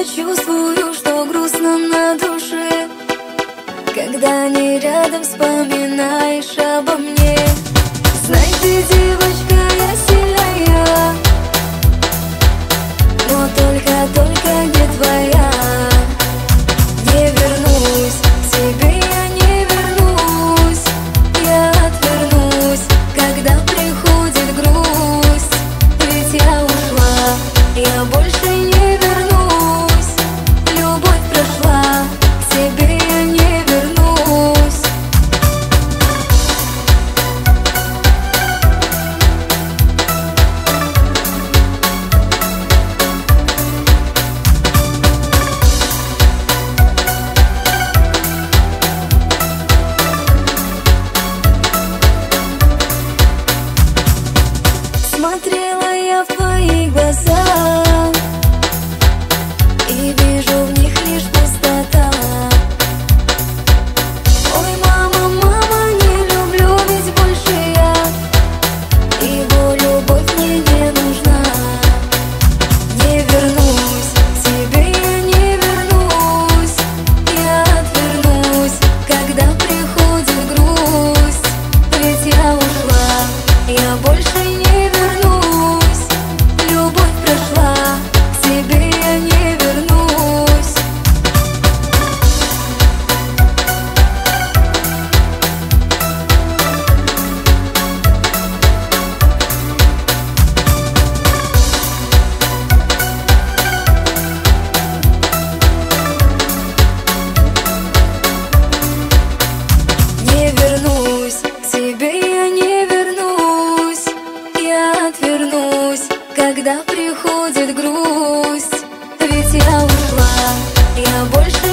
чувствую, что грустно на душе, когда не рядом вспоминаешь обо мне. Знай, ты девочка, я сильная, но только не твоя. Не вернусь к тебе, я не вернусь. Я отвернусь, когда приходит грусть. Ведь я ушла, я больше не вернусь. Любовь прошла, к тебе я не вернусь. Смотрела я в твои глаза и вижу в них лишь пустота. Ой, мама, мама, не люблю ведь больше я. Его любовь мне не нужна. Не вернусь к тебе, я не вернусь. Я отвернусь, когда приходит грусть. Ведь я ушла, я больше не вернусь. Любовь прошла, к тебе я не вернусь. Не вернусь к тебе, я не вернусь. Я отвернусь, когда приходит грусть. Ведь я ушла, я больше